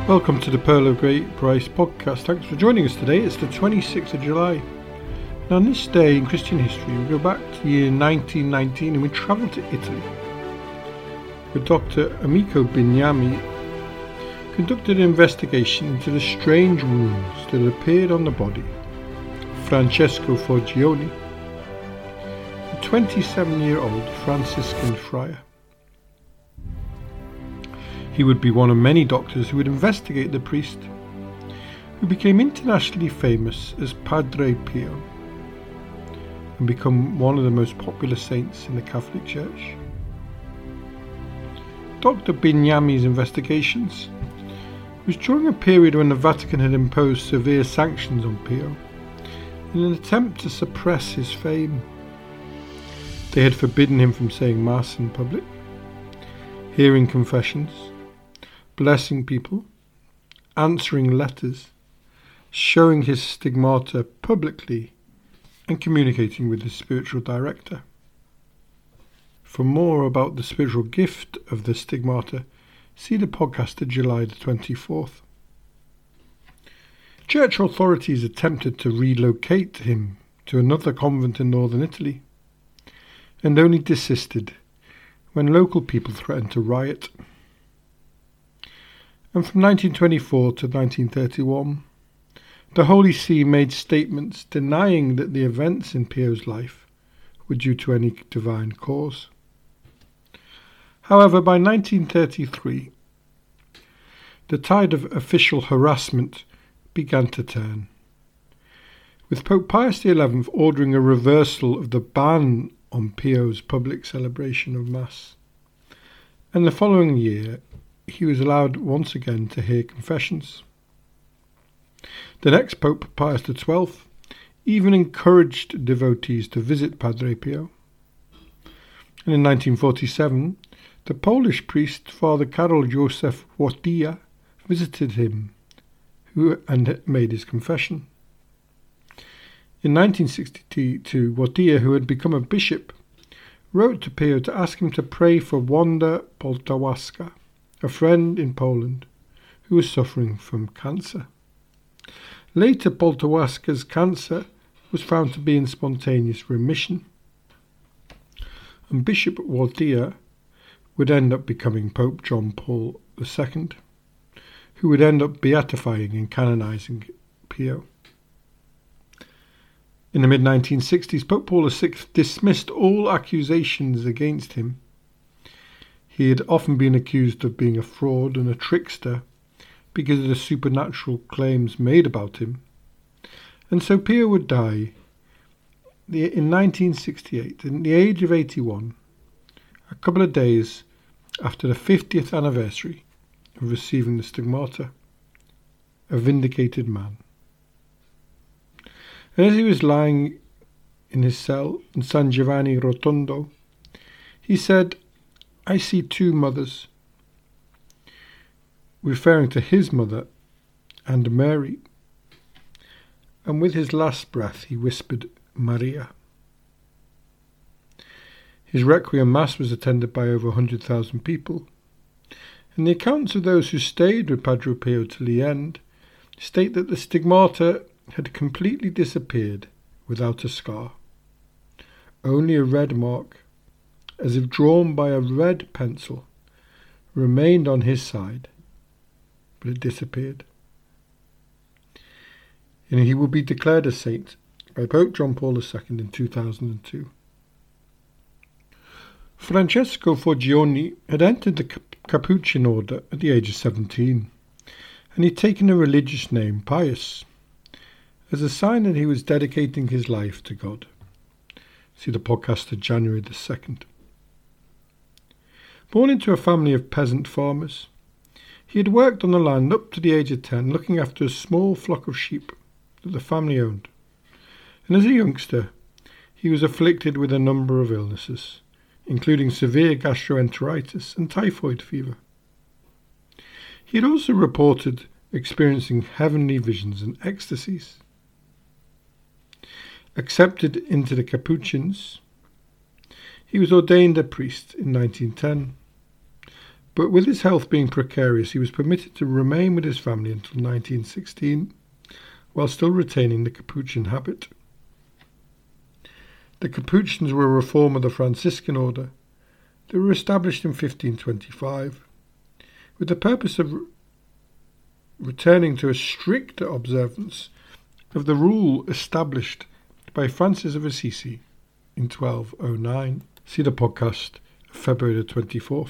Welcome to the Pearl of Great Price podcast. Thanks for joining us today. It's the 26th of July. Now, on this day in Christian history, we go back to the year 1919 and we travel to Italy, where Dr. Amico Bignami conducted an investigation into the strange wounds that had appeared on the body of Francesco Forgione, a 27-year-old Franciscan friar. He would be one of many doctors who would investigate the priest, who became internationally famous as Padre Pio and become one of the most popular saints in the Catholic Church. Dr. Bignami's investigations was during a period when the Vatican had imposed severe sanctions on Pio in an attempt to suppress his fame. They had forbidden him from saying Mass in public, hearing confessions, blessing people, answering letters, showing his stigmata publicly, and communicating with his spiritual director. For more about the spiritual gift of the stigmata, see the podcast of July the 24th. Church authorities attempted to relocate him to another convent in northern Italy, and only desisted when local people threatened to riot. And from 1924 to 1931, the Holy See made statements denying that the events in Pio's life were due to any divine cause. However, by 1933, the tide of official harassment began to turn, with Pope Pius XI ordering a reversal of the ban on Pio's public celebration of Mass. And the following year, he was allowed once again to hear confessions. The next Pope, Pius XII, even encouraged devotees to visit Padre Pio. And in 1947, the Polish priest, Father Karol Józef Wojtyła, visited him and made his confession. In 1962, Wojtyła, who had become a bishop, wrote to Pio to ask him to pray for Wanda Poltawska, a friend in Poland who was suffering from cancer. Later, Poltawska's cancer was found to be in spontaneous remission, and Bishop Wojtyła would end up becoming Pope John Paul II, who would end up beatifying and canonizing Pio. In the mid-1960s, Pope Paul VI dismissed all accusations against him. He had often been accused of being a fraud and a trickster because of the supernatural claims made about him. And so Pio would die in 1968, at the age of 81, a couple of days after the 50th anniversary of receiving the stigmata, a vindicated man. And as he was lying in his cell in San Giovanni Rotondo, he said, "I see two mothers," referring to his mother and Mary. And with his last breath he whispered, "Maria." His Requiem Mass was attended by over 100,000 people, and the accounts of those who stayed with Padre Pio till the end state that the stigmata had completely disappeared without a scar. Only a red mark, as if drawn by a red pencil, remained on his side, but it disappeared. And he will be declared a saint by Pope John Paul II in 2002. Francesco Forgione had entered the Capuchin order at the age of 17, and he'd taken a religious name, Pius, as a sign that he was dedicating his life to God. See the podcast of January the 2nd. Born into a family of peasant farmers, he had worked on the land up to the age of 10, looking after a small flock of sheep that the family owned. And as a youngster, he was afflicted with a number of illnesses, including severe gastroenteritis and typhoid fever. He had also reported experiencing heavenly visions and ecstasies. Accepted into the Capuchins, he was ordained a priest in 1910, But with his health being precarious, he was permitted to remain with his family until 1916, while still retaining the Capuchin habit. The Capuchins were a reform of the Franciscan order. They were established in 1525, with the purpose of returning to a stricter observance of the rule established by Francis of Assisi in 1209. See the podcast of February the 24th.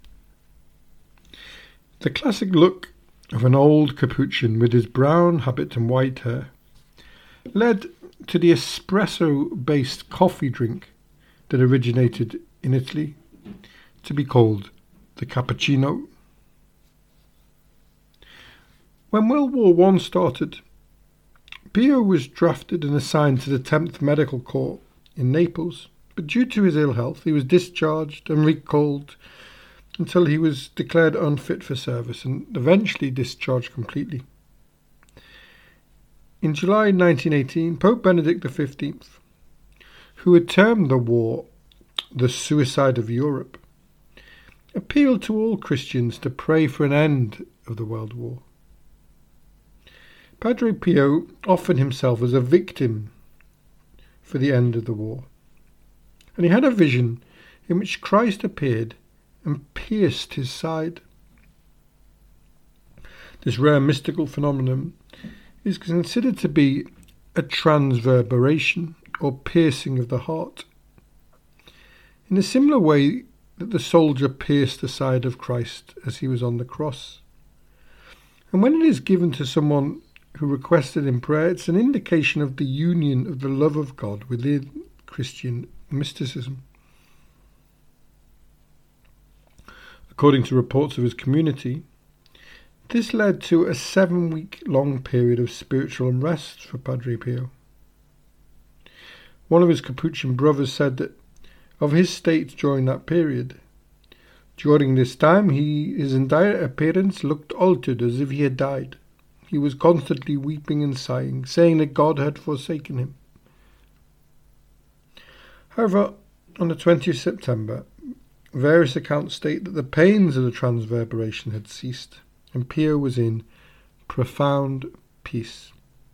The classic look of an old Capuchin with his brown habit and white hair led to the espresso-based coffee drink that originated in Italy to be called the cappuccino. When World War I started, Pio was drafted and assigned to the 10th Medical Corps in Naples, but due to his ill health he was discharged and recalled until he was declared unfit for service and eventually discharged completely. In July 1918, Pope Benedict XV, who had termed the war the suicide of Europe, appealed to all Christians to pray for an end of the World War. Padre Pio offered himself as a victim for the end of the war, and he had a vision in which Christ appeared and pierced his side. This rare mystical phenomenon is considered to be a transverberation or piercing of the heart, in a similar way that the soldier pierced the side of Christ as he was on the cross. And when it is given to someone who requested in prayer, it's an indication of the union of the love of God within Christian mysticism. According to reports of his community, this led to a 7-week-long period of spiritual unrest for Padre Pio. One of his Capuchin brothers said that of his state during that period, during this time his entire appearance looked altered as if he had died. He was constantly weeping and sighing, saying that God had forsaken him. However, on the 20th of September, various accounts state that the pains of the transverberation had ceased, and Pio was in profound peace.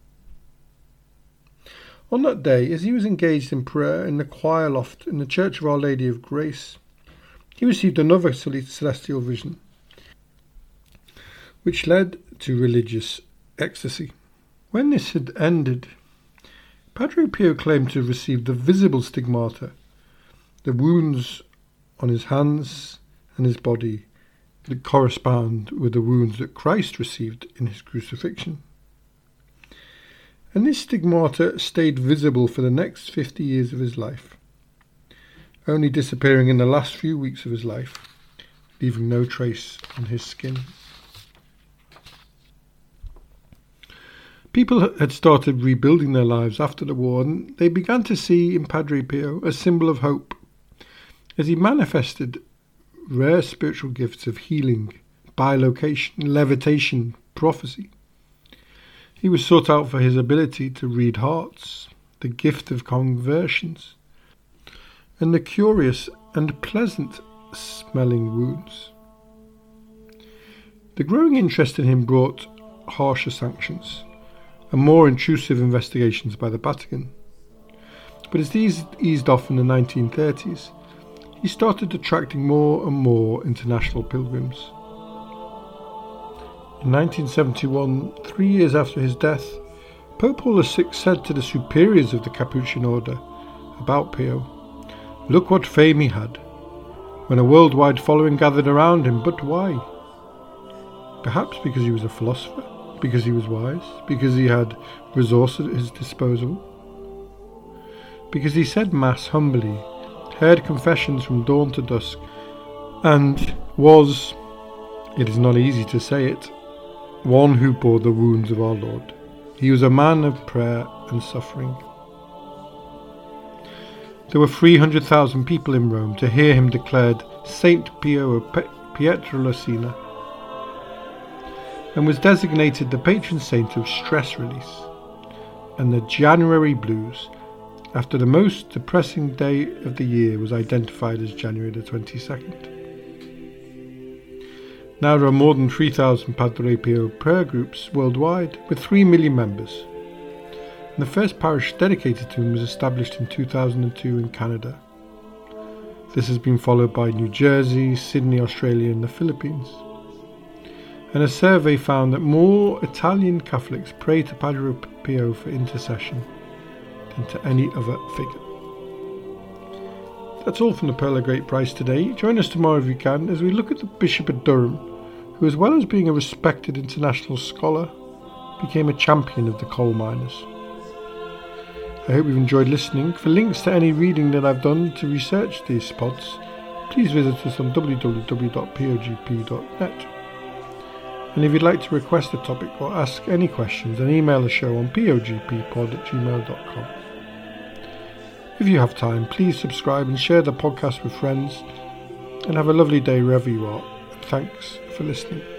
On that day, as he was engaged in prayer in the choir loft in the Church of Our Lady of Grace, he received another celestial vision, which led to religious ecstasy. When this had ended, Padre Pio claimed to have received the visible stigmata, the wounds on his hands and his body that correspond with the wounds that Christ received in his crucifixion. And this stigmata stayed visible for the next 50 years of his life, only disappearing in the last few weeks of his life, leaving no trace on his skin. People had started rebuilding their lives after the war, and they began to see in Padre Pio a symbol of hope, as he manifested rare spiritual gifts of healing, bilocation, levitation, prophecy. He was sought out for his ability to read hearts, the gift of conversions, and the curious and pleasant smelling wounds. The growing interest in him brought harsher sanctions and more intrusive investigations by the Vatican. But as these eased off in the 1930s, he started attracting more and more international pilgrims. In 1971, 3 years after his death, Pope Paul VI said to the superiors of the Capuchin order about Pio, "Look what fame he had, when a worldwide following gathered around him, but why? Perhaps because he was a philosopher, because he was wise, because he had resources at his disposal, because he said Mass humbly, heard confessions from dawn to dusk, and was, it is not easy to say it, one who bore the wounds of our Lord. He was a man of prayer and suffering." There were 300,000 people in Rome to hear him declared Saint Pio of Pietrelcina, and was designated the patron saint of stress release and the January blues, after the most depressing day of the year was identified as January the 22nd. Now there are more than 3,000 Padre Pio prayer groups worldwide, with 3 million members. And the first parish dedicated to him was established in 2002 in Canada. This has been followed by New Jersey, Sydney, Australia and the Philippines. And a survey found that more Italian Catholics pray to Padre Pio for intercession than to any other figure. That's all from the Pearl of Great Price today. Join us tomorrow if you can as we look at the Bishop of Durham, who, as well as being a respected international scholar, became a champion of the coal miners. I hope you've enjoyed listening. For links to any reading that I've done to research these pods, please visit us on www.pogp.net. And if you'd like to request a topic or ask any questions, then email the show on pogppod@gmail.com. If you have time, please subscribe and share the podcast with friends, and have a lovely day wherever you are. Thanks for listening.